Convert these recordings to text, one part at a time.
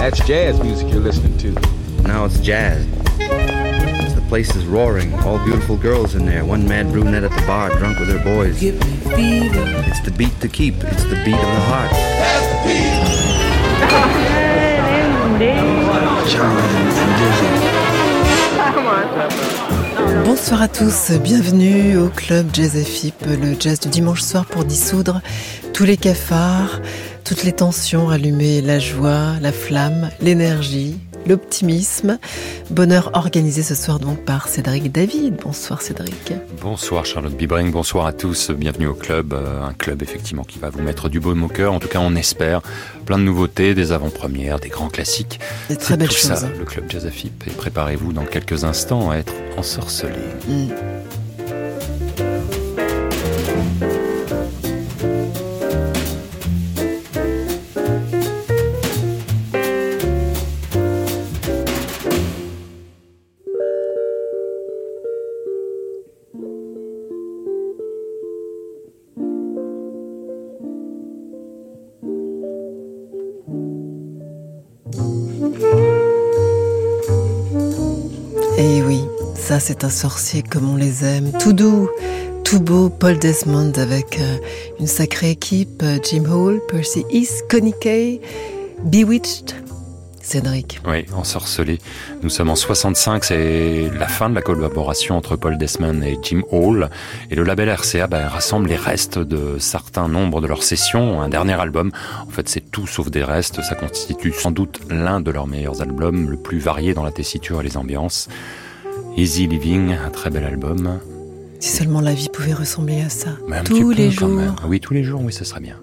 That's jazz music you're listening to. Now it's jazz. The place is roaring. All beautiful girls in there. One mad brunette at the bar, drunk with her boys. Give me fever. It's the beat to keep. It's the beat of the heart. That's the beat. Bonsoir à tous, bienvenue au Club Jazz FIP, le jazz du dimanche soir pour dissoudre tous les cafards, toutes les tensions, rallumer la joie, la flamme, l'énergie, l'optimisme. Bonheur organisé ce soir donc par Cédric David. Bonsoir Cédric. Bonsoir Charlotte Bibring, bonsoir à tous, bienvenue au club. Un club effectivement qui va vous mettre du baume au cœur, en tout cas on espère. Plein de nouveautés, des avant-premières, des grands classiques. Des très belles choses. Tout ça, le club Jazz FIP. Et préparez-vous dans quelques instants à être ensorcelés. Et oui, ça c'est un sorcier comme on les aime, tout doux, tout beau, Paul Desmond avec une sacrée équipe, Jim Hall, Percy East, Connie Kay, Bewitched, Cédric. Oui, ensorcelé. Nous sommes en 65, c'est la fin de la collaboration entre Paul Desmond et Jim Hall. Et le label RCA rassemble les restes de certains nombres de leurs sessions, un dernier album. En fait, c'est tout sauf des restes. Ça constitue sans doute l'un de leurs meilleurs albums, le plus varié dans la tessiture et les ambiances. Easy Living, un très bel album. Si seulement la vie pouvait ressembler à ça. Tous les jours. Oui, tous les jours, oui, ce serait bien.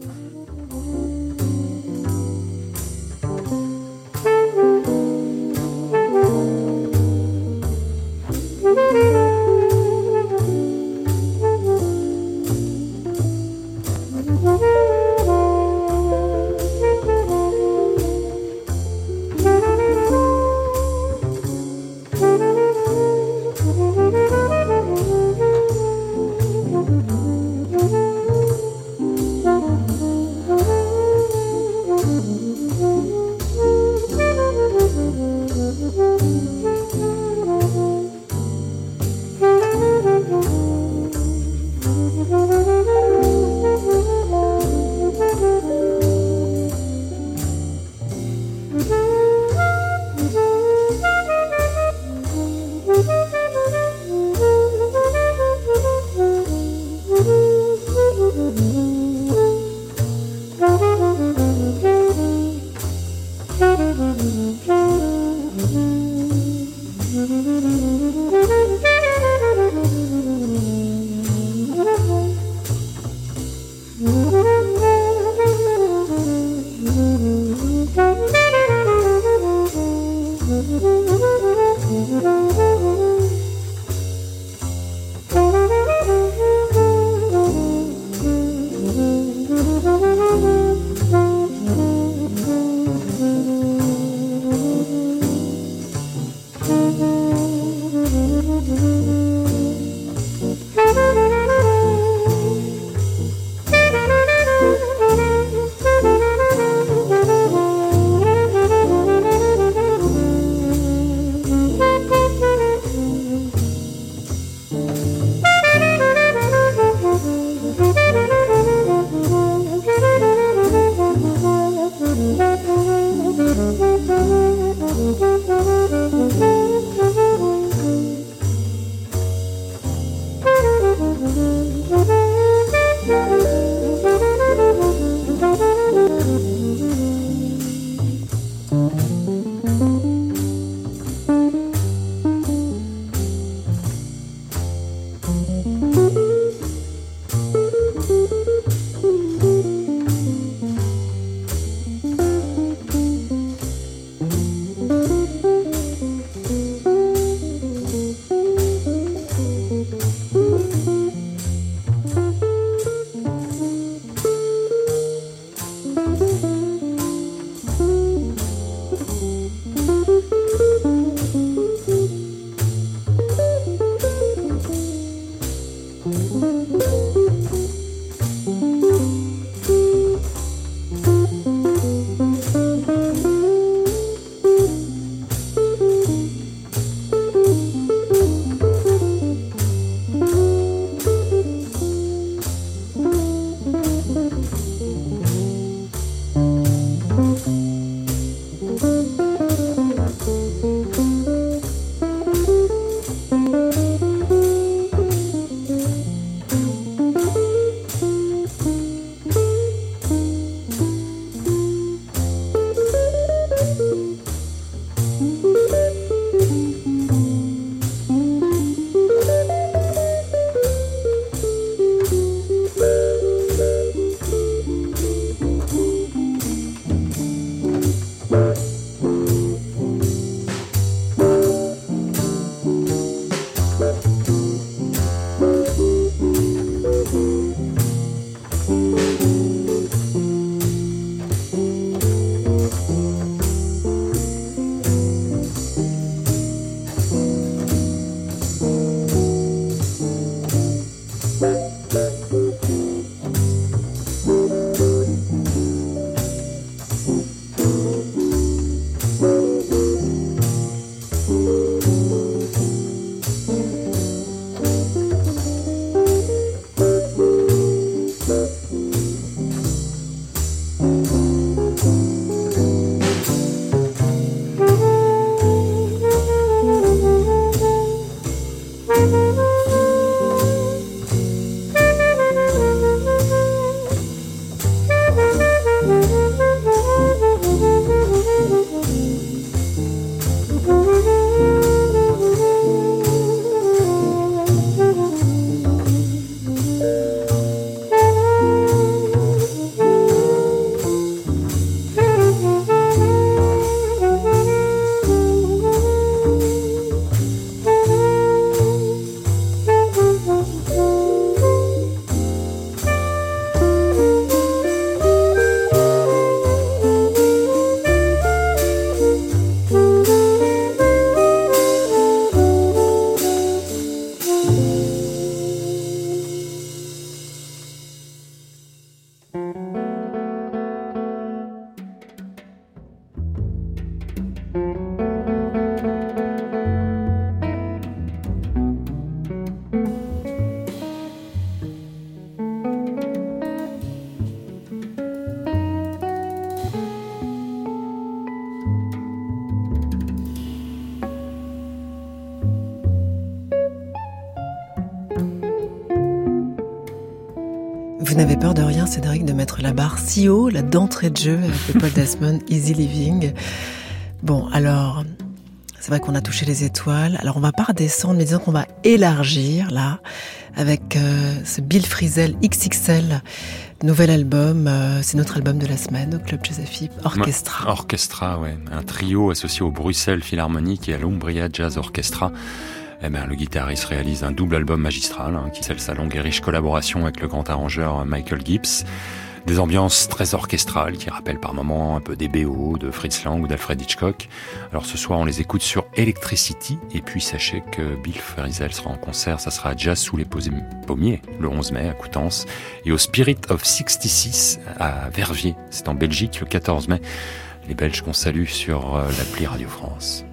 vous n'avez peur de rien, Cédric, de mettre la barre si haut, là, d'entrée de jeu avec le Paul Desmond, Easy Living. Bon, alors, c'est vrai qu'on a touché les étoiles. Alors, on va pas redescendre, mais disons qu'on va élargir, là, avec ce Bill Frisell XXL, nouvel album. C'est notre album de la semaine au Club Jazz FIP, Orchestra. Orchestra, ouais. Un trio associé au Bruxelles Philharmonic et à l'Umbria Jazz Orchestra. Eh ben, le guitariste réalise un double album magistral, qui scelle sa longue et riche collaboration avec le grand arrangeur Michael Gibbs. Des ambiances très orchestrales qui rappellent par moments un peu des BO de Fritz Lang ou d'Alfred Hitchcock. Alors ce soir, on les écoute sur Electricity. Et puis sachez que Bill Frisell sera en concert. Ça sera à Jazz sous les Pommiers le 11 mai à Coutances. Et au Spirit of 66 à Verviers. C'est en Belgique le 14 mai. Les Belges qu'on salue sur l'appli Radio France.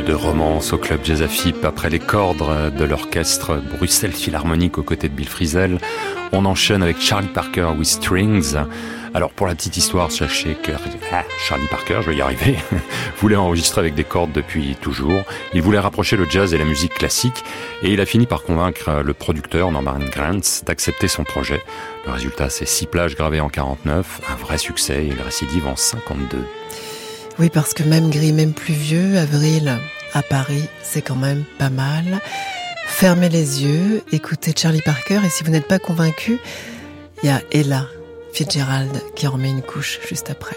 peu de romance au club Jazz FIP après les cordes de l'orchestre Bruxelles Philharmonique aux côtés de Bill Frisell. On enchaîne avec Charlie Parker with Strings. Alors pour la petite histoire, sachez que Charlie Parker, je vais y arriver, voulait enregistrer avec des cordes depuis toujours. Il voulait rapprocher le jazz et la musique classique et il a fini par convaincre le producteur Norman Granz d'accepter son projet. Le résultat, c'est 6 plages gravées en 49, un vrai succès et une récidive en 52. Oui, parce que même gris, même pluvieux, avril à Paris, c'est quand même pas mal. Fermez les yeux, écoutez Charlie Parker et si vous n'êtes pas convaincu, il y a Ella Fitzgerald qui en remet une couche juste après.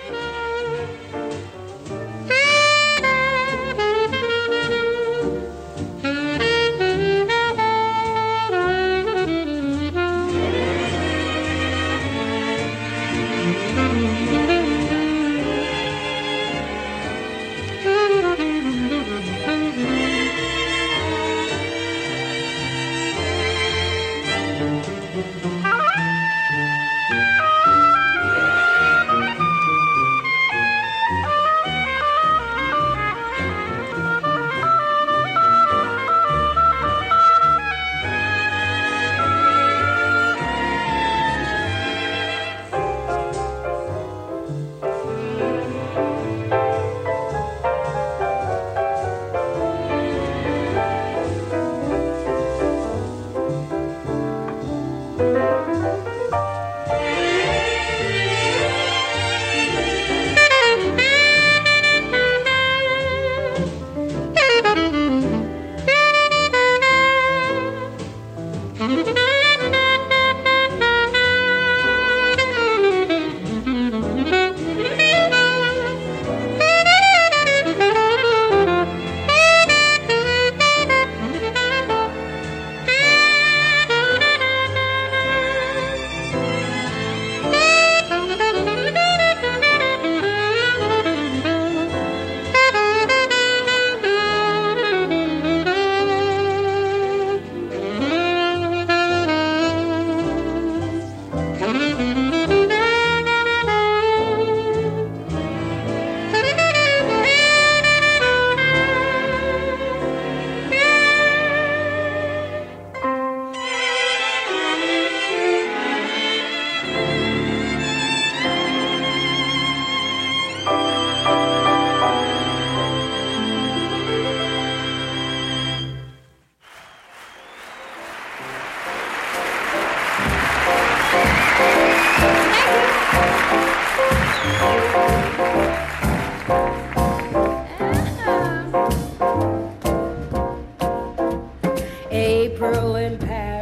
April in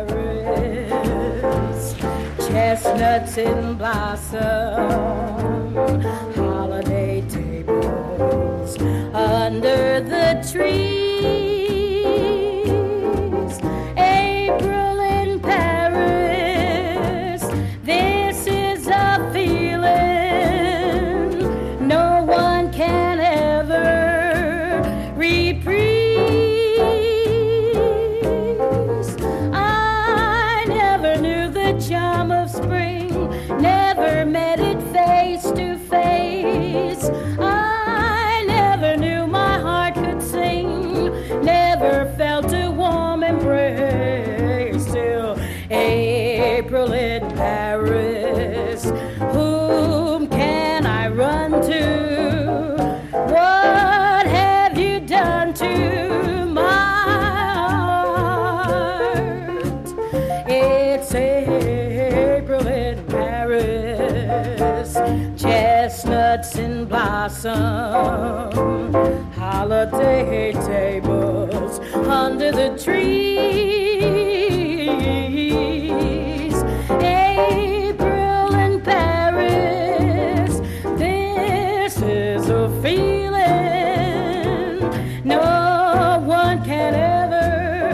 Paris, chestnuts in blossom, holiday tables under the trees. April in Paris, this is a feeling no one can ever reprise. Charm of spring, never met it face to face. I never knew my heart could sing, never felt a warm embrace till April in Paris. Whom can I run to? What have you done to my heart? It's April in Paris, chestnuts in blossom, holiday tables under the trees. April in Paris, this is a feeling no one can ever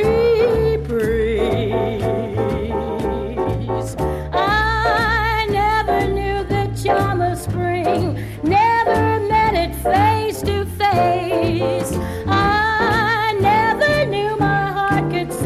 reprise. I never knew the charm of spring, never met it face to face. I never knew my heart could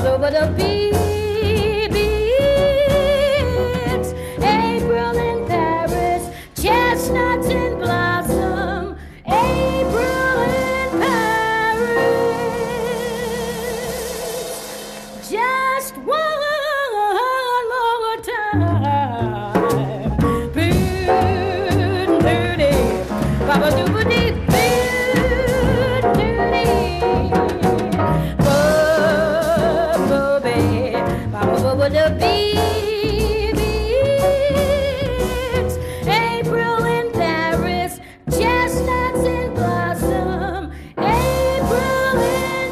over the beach. April in Paris, chestnuts in blossom. April in Paris. Just one more time. Boo-doo-dee, ba-ba-doo-ba-dee, boo-doo-dee. Bo-bo-bee, ba-ba-ba-ba-da-bee. April in Paris, chestnuts in blossom. April in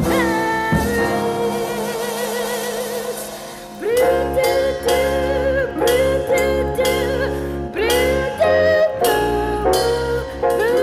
Paris. Blue-doo-doo, blue-doo-doo, blue-doo-doo.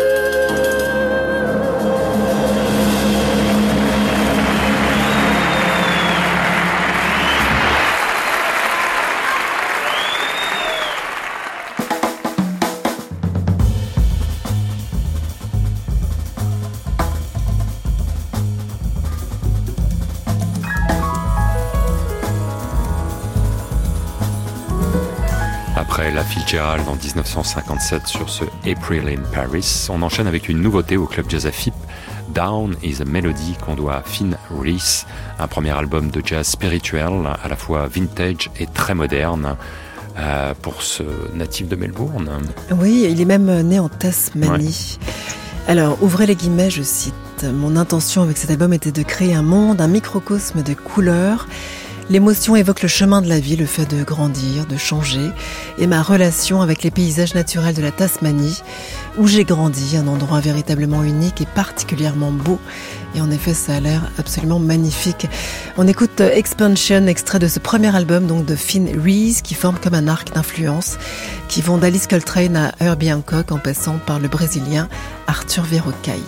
Après la Fitzgerald en 1957 sur ce April in Paris, on enchaîne avec une nouveauté au club jazz AFIP, Down is a Melody, qu'on doit à Finn Reese, un premier album de jazz spirituel, à la fois vintage et très moderne, pour ce natif de Melbourne. Oui, il est même né en Tasmanie. Ouais. Alors, ouvrez les guillemets, je cite, « Mon intention avec cet album était de créer un monde, un microcosme de couleurs. L'émotion évoque le chemin de la vie, le fait de grandir, de changer, et ma relation avec les paysages naturels de la Tasmanie, où j'ai grandi, un endroit véritablement unique et particulièrement beau. Et en effet, ça a l'air absolument magnifique. On écoute Expansion, extrait de ce premier album donc de Finn Reese, qui forme comme un arc d'influence, qui vont d'Alice Coltrane à Herbie Hancock, en passant par le Brésilien Arthur Verocai.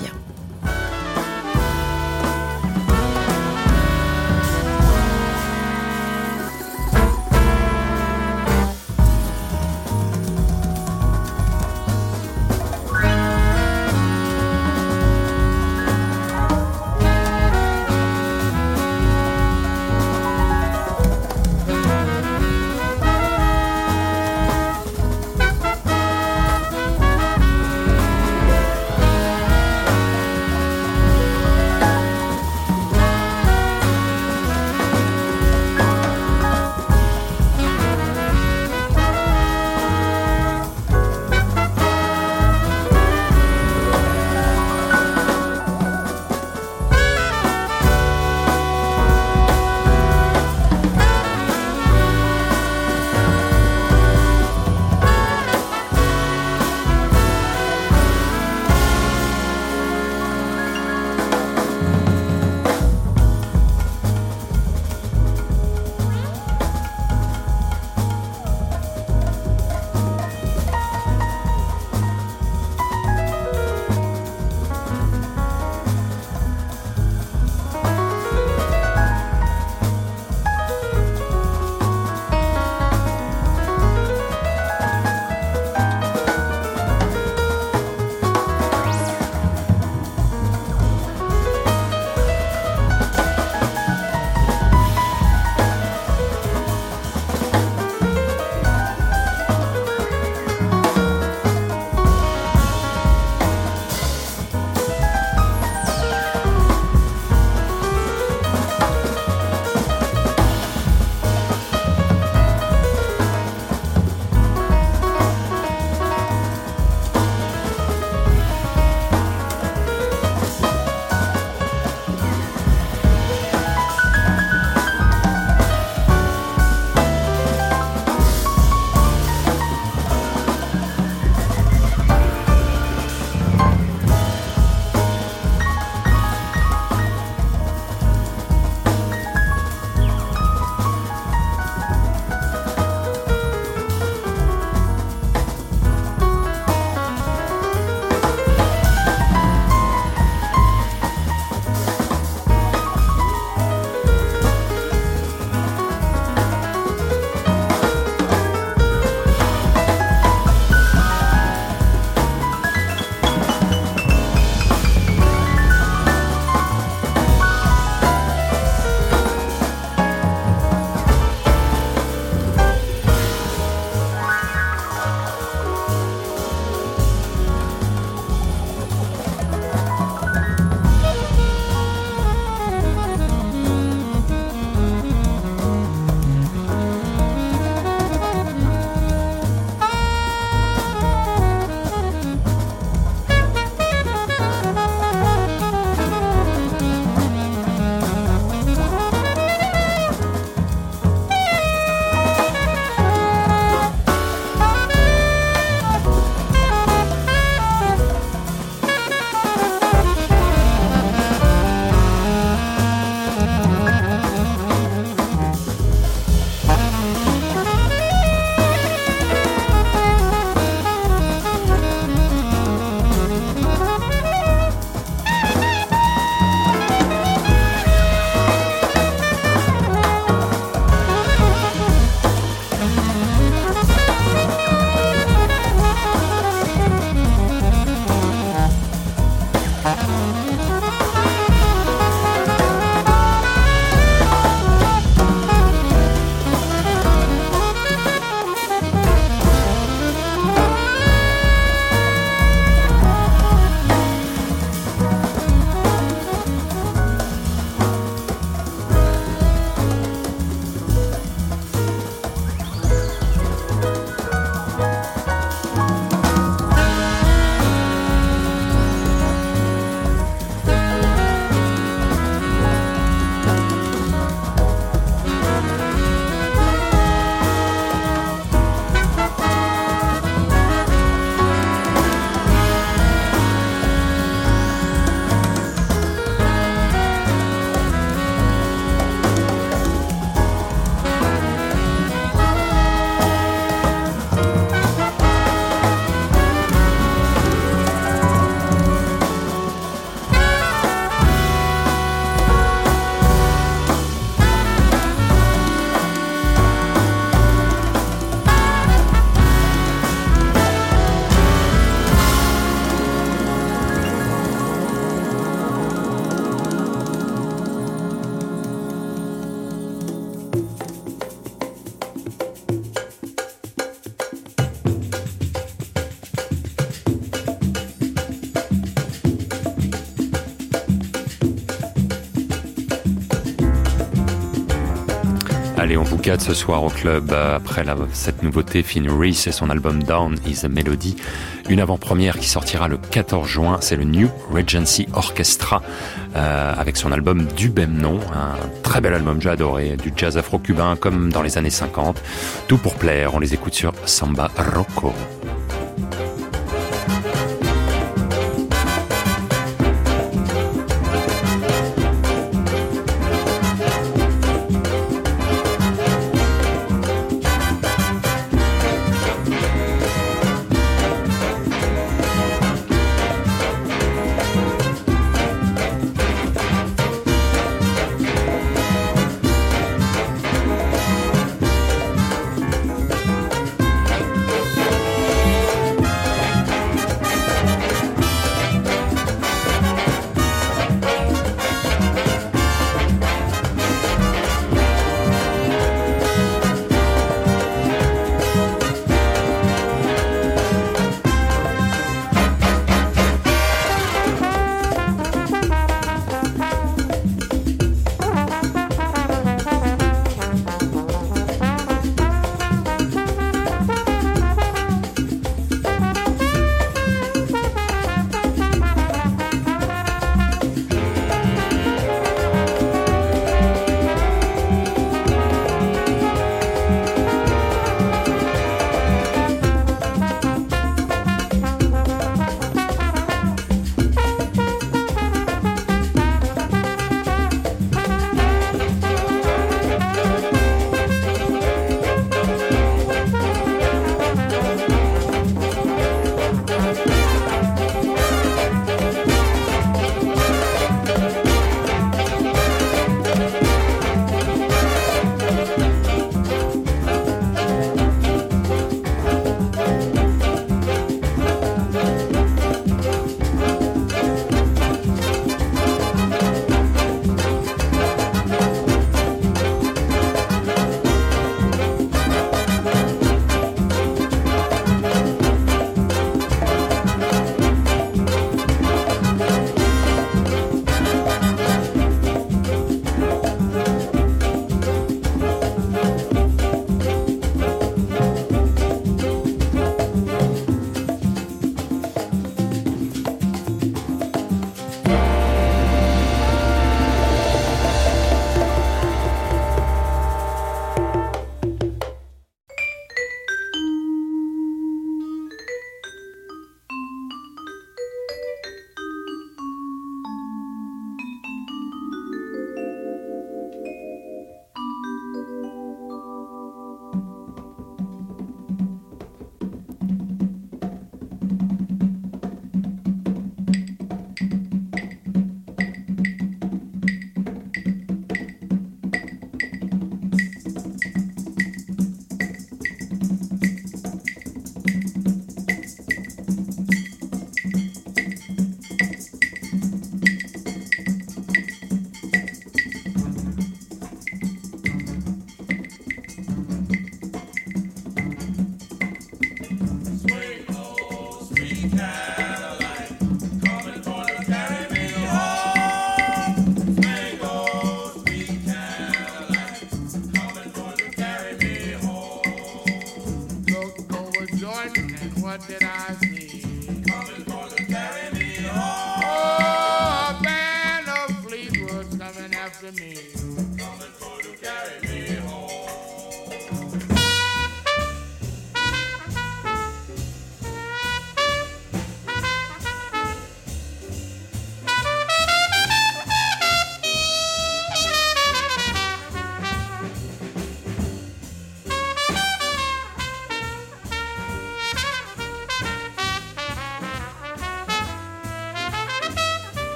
Allez, on vous gâte ce soir au club après cette nouveauté, Finn Reese et son album Down is a Melody. Une avant-première qui sortira le 14 juin, c'est le New Regency Orchestra avec son album du même nom. Un très bel album, j'ai adoré, du jazz afro-cubain comme dans les années 50. Tout pour plaire, on les écoute sur Samba Rocco.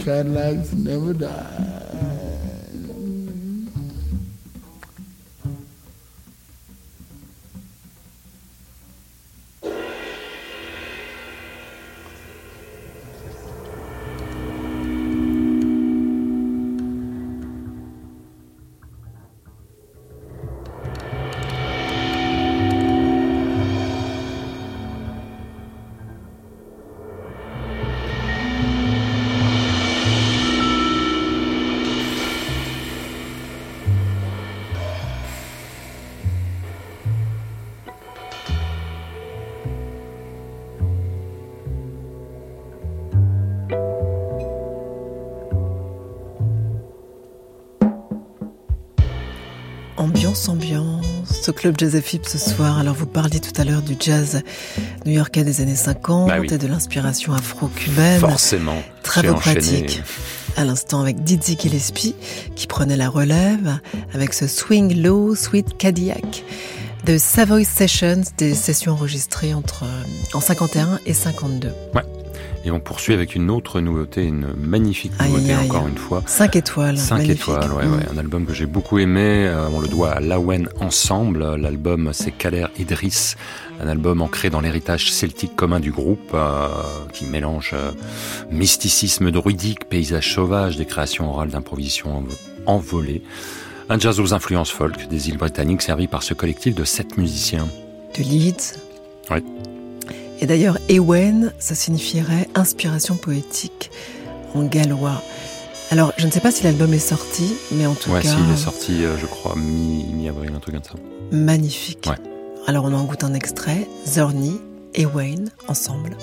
Cadillacs never die. Ambiance, au Club Jazz FIP ce soir. Alors vous parliez tout à l'heure du jazz new-yorkais des années 50 bah oui. et de l'inspiration afro-cubaine. Forcément. Travaux pratiques. À l'instant avec Dizzy Gillespie qui prenait la relève avec ce Swing Low Sweet Cadillac de Savoy Sessions, des sessions enregistrées en 51 et 52. Ouais. Et on poursuit avec une autre nouveauté, une magnifique nouveauté encore une fois. 5 étoiles. 5 étoiles, ouais. Un album que j'ai beaucoup aimé. On le doit à Lawen Ensemble. L'album, c'est Kader Idriss. Un album ancré dans l'héritage celtique commun du groupe, qui mélange mysticisme druidique, paysage sauvage, des créations orales d'improvisation envolées. Un jazz aux influences folk des îles britanniques servi par ce collectif de 7 musiciens. De Leeds. Ouais. Et d'ailleurs, Ewen, ça signifierait inspiration poétique en gallois. Alors, je ne sais pas si l'album est sorti, mais en tout cas... Ouais, si, il est sorti, je crois, mi-avril, un truc comme ça. Magnifique. Ouais. Alors, on en goûte un extrait. Zorni et Wayne, ensemble.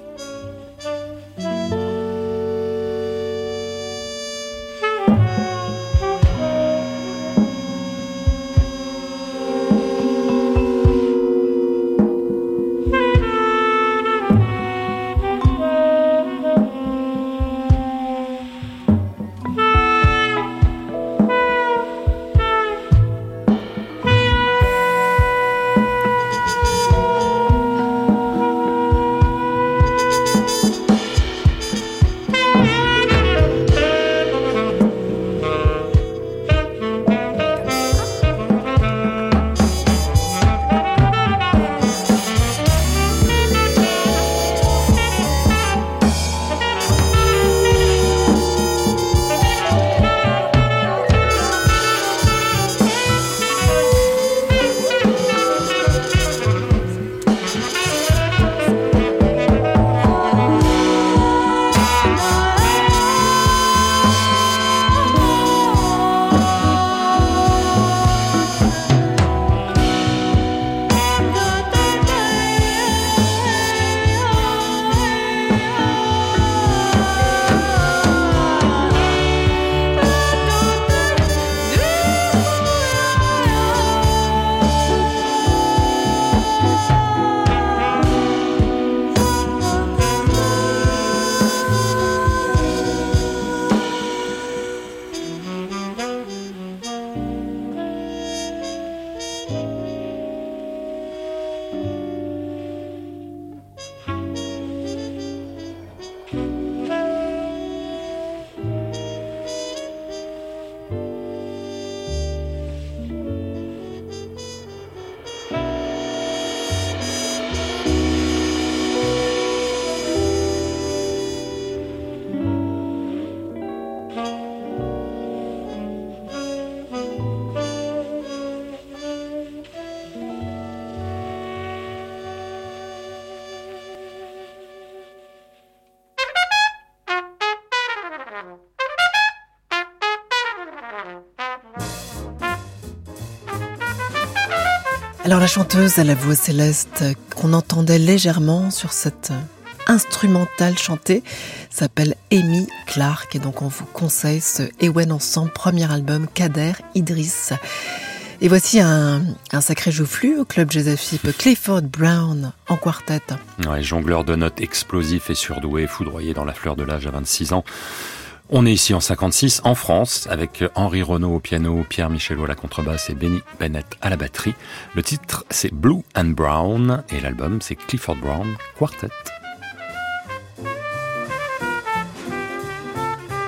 Alors la chanteuse à la voix céleste qu'on entendait légèrement sur cette instrumentale chantée s'appelle Amy Clark et donc on vous conseille ce Ewen Ensemble, premier album Kader Idriss. Et voici un sacré joufflu au Club Jazz FIP, Clifford Brown en quartet. Ouais, jongleur de notes explosif et surdoué, foudroyé dans la fleur de l'âge à 26 ans. On est ici en 56, en France, avec Henri Renaud au piano, Pierre Michelot à la contrebasse et Benny Bennett à la batterie. Le titre, c'est Blue and Brown, et l'album, c'est Clifford Brown Quartet.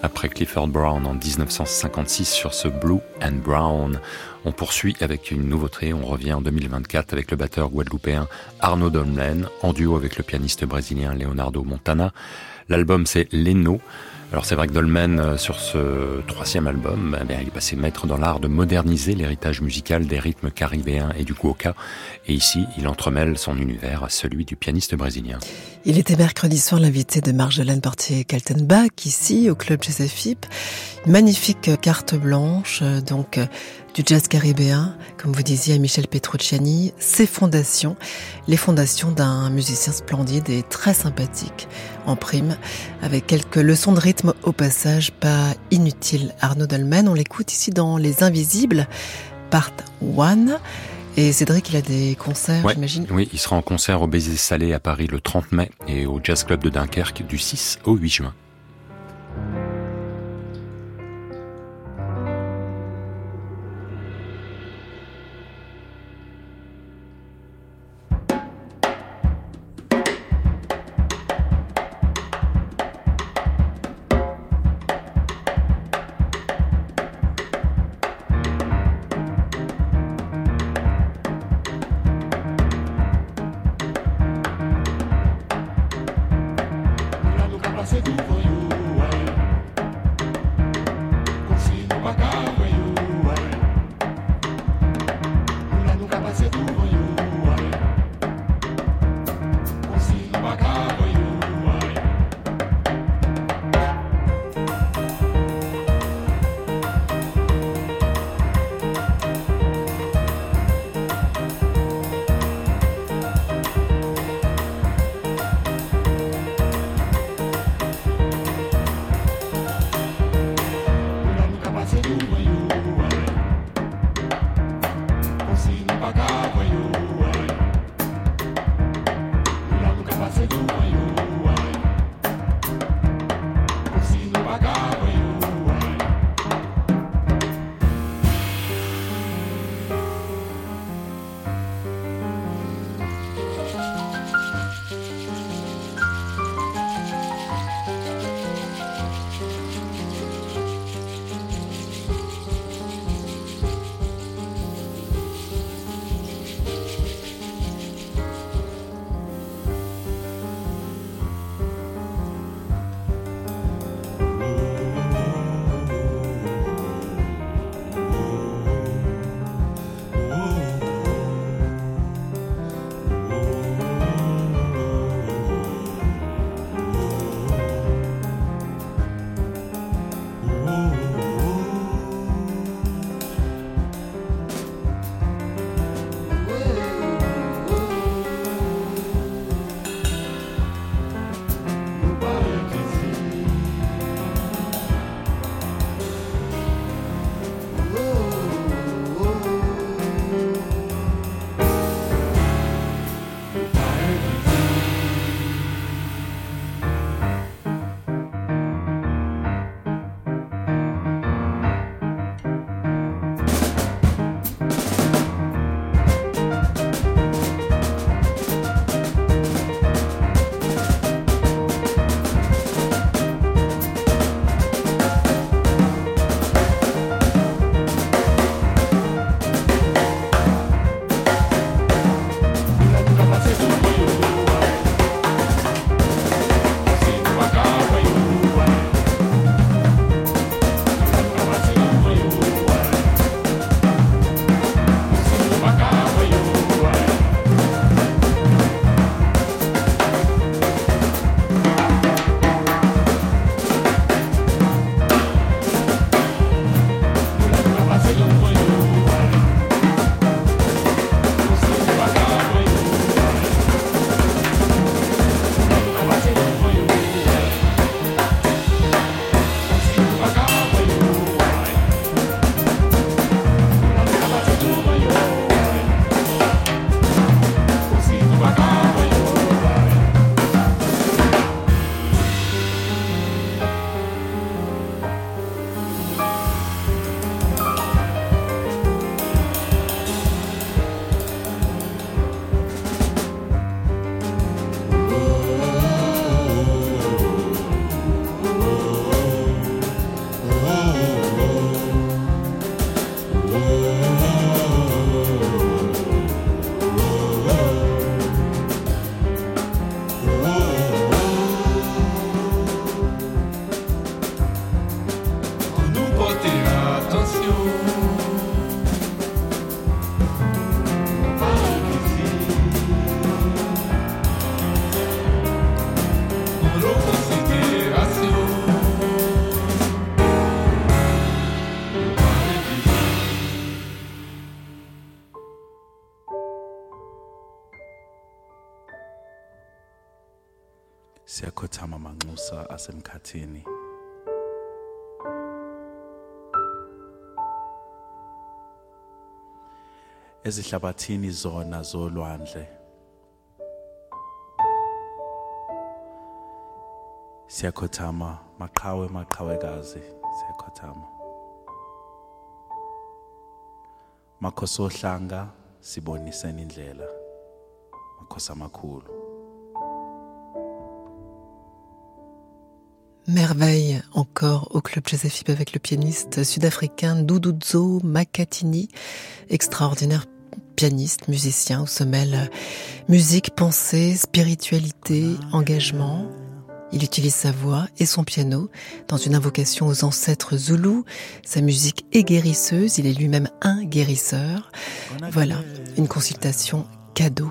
Après Clifford Brown en 1956 sur ce Blue and Brown, on poursuit avec une nouveauté. On revient en 2024 avec le batteur guadeloupéen Arnaud Dolmen, en duo avec le pianiste brésilien Leonardo Montana. L'album c'est Leno. Alors c'est vrai que Dolmen, sur ce 3e album, il est passé maître dans l'art de moderniser l'héritage musical des rythmes caribéens et du cuoca. Et ici, il entremêle son univers à celui du pianiste brésilien. Il était mercredi soir l'invité de Marjolaine Portier-Kaltenbach, ici, au Club Jazz FIP. Magnifique carte blanche, donc, du jazz caribéen, comme vous disiez à Michel Petrucciani, ses fondations, les fondations d'un musicien splendide et très sympathique, en prime, avec quelques leçons de rythme au passage, pas inutiles. Arnaud Dolmen, on l'écoute ici dans Les Invisibles, Part 1. Et Cédric, il a des concerts, j'imagine? Oui, il sera en concert au Baiser Salé à Paris le 30 mai et au Jazz Club de Dunkerque du 6 au 8 juin. Você do Siyakhothama manxusa asemkhathini. Ezihlabathini zona zolwandle. Siyakhothama maqhawekazi, siyakhothama. Makhosi ohlanga siboniseni indlela. Makhosi amakhulu. Merveille encore au Club Jazz FM avec le pianiste sud-africain Duduzo Makhathini, extraordinaire pianiste, musicien où se mêlent musique, pensée, spiritualité, engagement. Il utilise sa voix et son piano dans une invocation aux ancêtres zoulous. Sa musique est guérisseuse, il est lui-même un guérisseur. Voilà, une consultation cadeau.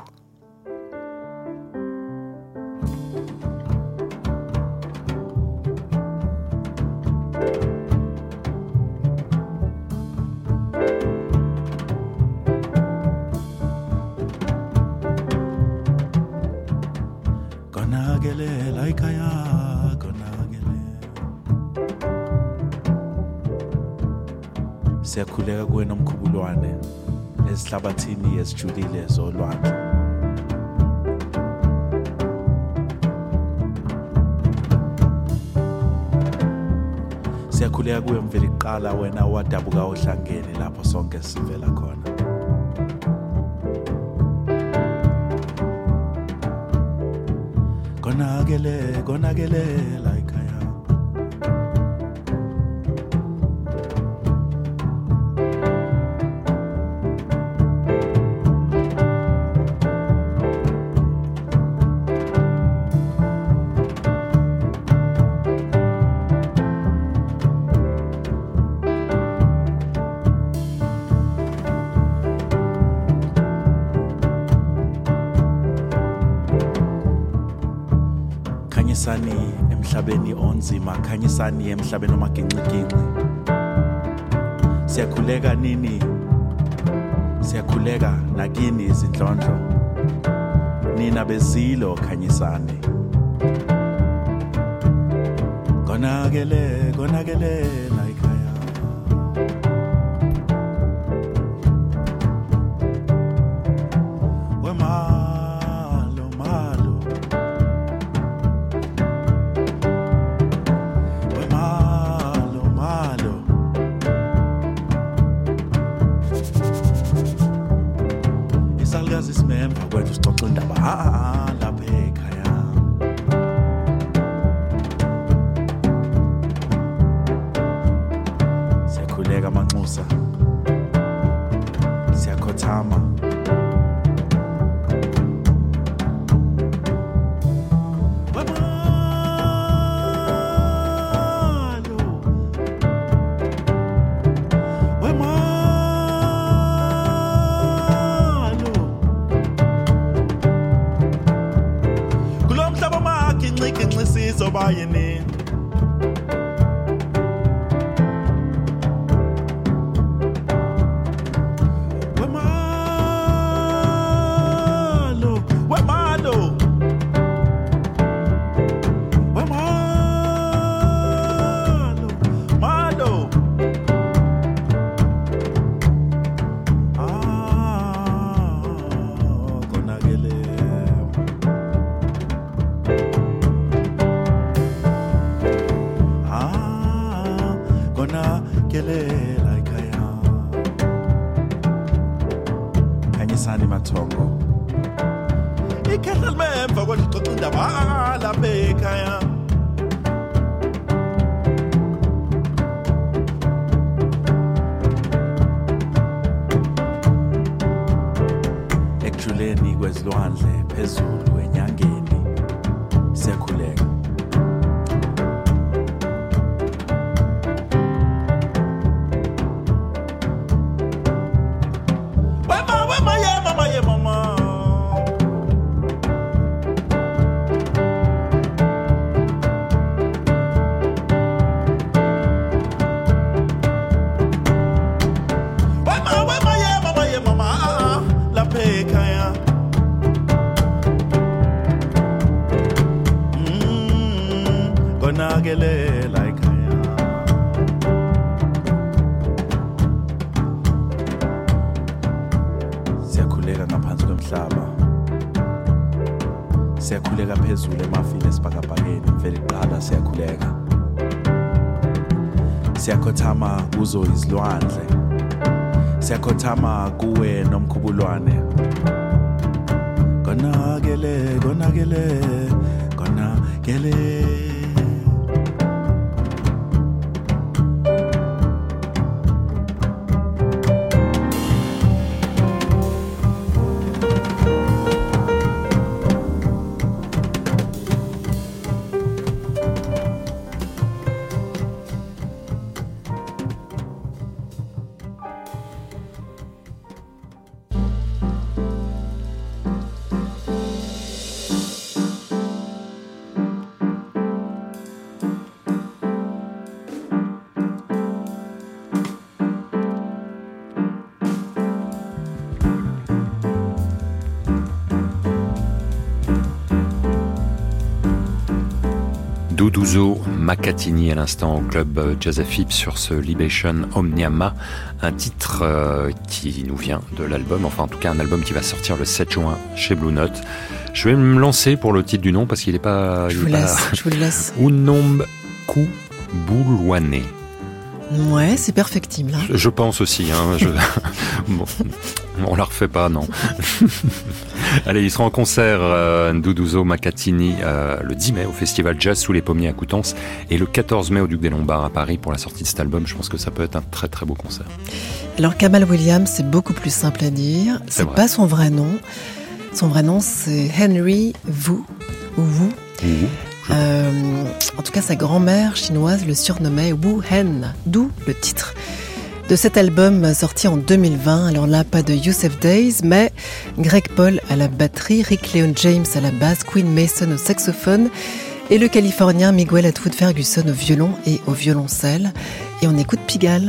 Siyakhuleka kuwena mkhubulwane ezihlabathini ezijulile zolwandle. Siyakhuleka kuwe mveli kuqala wena wadabuka ohlangene lapho sonke sivela khona. Konakele la ekhaya. Khanyisani emhlabeni onzima, khanyisani emhlabeni omaginqiginqi. Siyakhuleka nini, siyakhuleka nakini izindlondlo. Nina bezilo khanyisani. Konakele la ekhaya. Siyakhuleka manxusa. Siyakhothama. Bayini Khanyisani mathongo. Ikhehla limemva kwalixoxa indaba lapha ekhaya. Ekujuleni kwezilwandle phezulu enyangeni siyakhuleka. komhlaba siyakhuleka phezulu emafini esibhakabhakeni imvelo iqala siyakhuleka siyakhothama kuzo izilwandle siyakhothama kuwe nomkhubulwane konakele konakele konakele Duduzo Makatini à l'instant au club Jazz FM sur ce Libation Omniama, un titre qui nous vient de l'album, enfin en tout cas un album qui va sortir le 7 juin chez Blue Note. Je vais me lancer pour le titre du nom parce qu'il n'est pas... Je vous le laisse. Unomb Kubulwane. Ouais, c'est perfectible. Hein. Je pense aussi. Bon, on la refait pas, non. Allez, il sera en concert, Duduzo Makatini, le 10 mai au Festival Jazz sous les Pommiers à Coutances et le 14 mai au Duc des Lombards à Paris pour la sortie de cet album. Je pense que ça peut être un très très beau concert. Alors Kamal Williams, c'est beaucoup plus simple à dire. C'est pas son vrai nom. Son vrai nom, c'est Henry Wu. En tout cas, sa grand-mère chinoise le surnommait Wu Hen, d'où le titre de cet album sorti en 2020. Alors là, pas de Youssef Days, mais Greg Paul à la batterie, Rick Leon James à la basse, Quinn Mason au saxophone et le Californien Miguel Atwood Ferguson au violon et au violoncelle. Et on écoute Pigalle.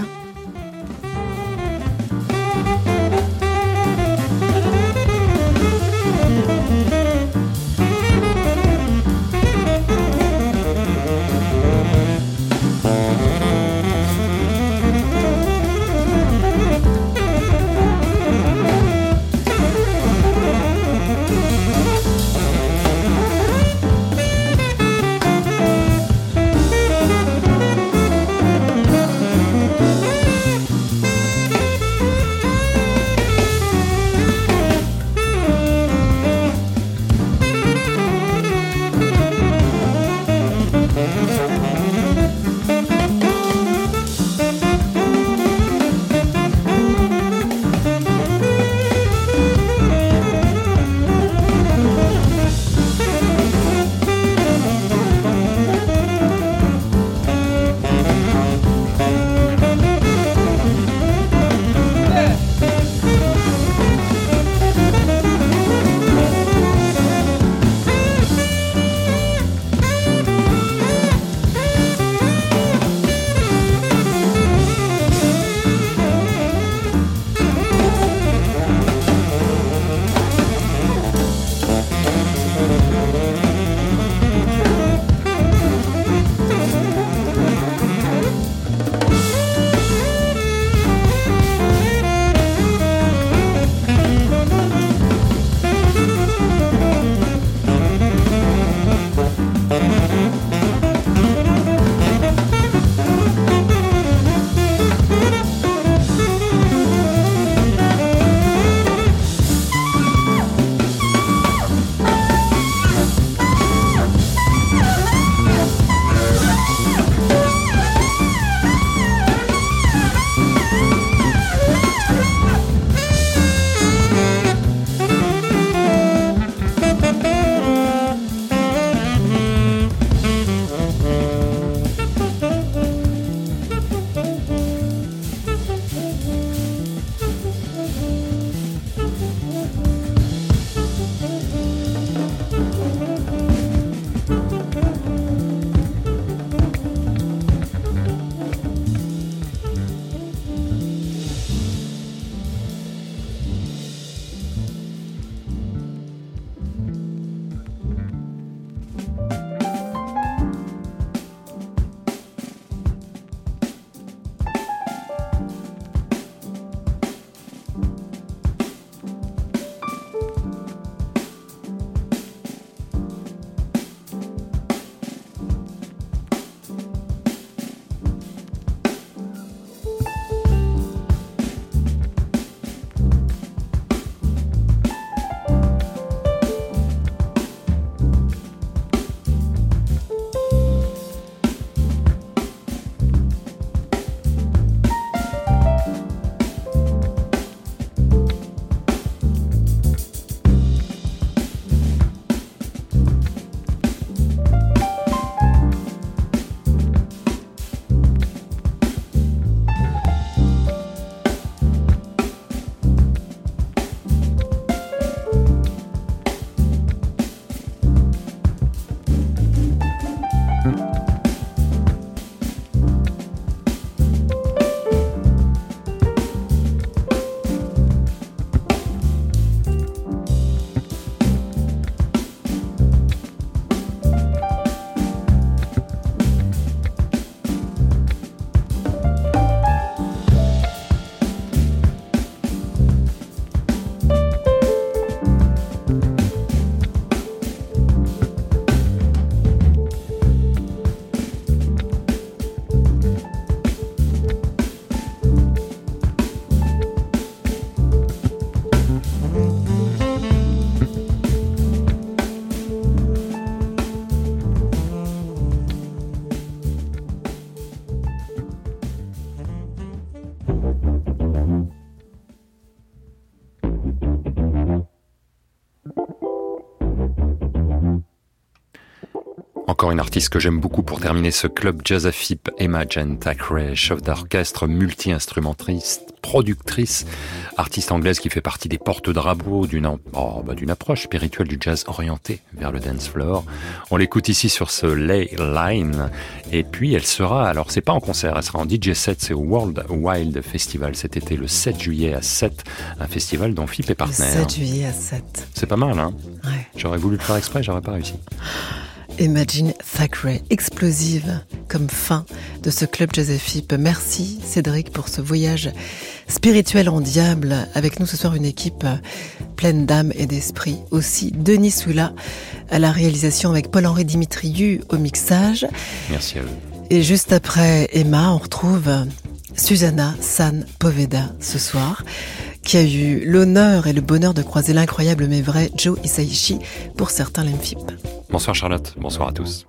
Encore une artiste que j'aime beaucoup pour terminer ce club jazz à FIP, Emma Jane Thackeray, chef d'orchestre, multi-instrumentiste, productrice, artiste anglaise qui fait partie des porte-drapeaux d'une approche spirituelle du jazz orienté vers le dance floor. On l'écoute ici sur ce Ley Line, et puis elle sera, alors c'est pas en concert, elle sera en DJ set, c'est au World Wild Festival cet été, le 7 juillet à 7, un festival dont FIP est partenaire. Le 7 juillet à 7. C'est pas mal, hein? Ouais. J'aurais voulu le faire exprès, j'aurais pas réussi. Emma Jane Thackeray, explosive comme fin de ce club Jazz FIP. Merci Cédric pour ce voyage spirituel en diable. Avec nous ce soir une équipe pleine d'âme et d'esprit. Aussi Denis Soula à la réalisation avec Paul-Henri Dimitriou au mixage. Merci à vous. Et juste après Emma, on retrouve Susanna San Poveda ce soir, qui a eu l'honneur et le bonheur de croiser l'incroyable mais vrai Joe Hisaishi, pour certains l'MFIP. Bonsoir Charlotte, bonsoir à tous.